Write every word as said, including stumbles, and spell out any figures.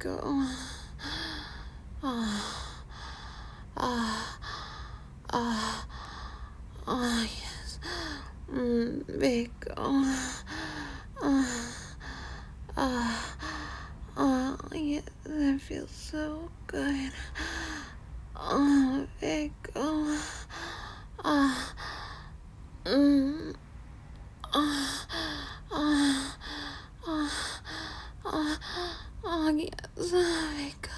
go. Ah, ah, ah, ah, yes. Mm, Vico. Ah, ah, ah, yes, that feels so good. Oh, Vico. Ah, mm, ah, ah, ah, ah, ah, yes, Vico.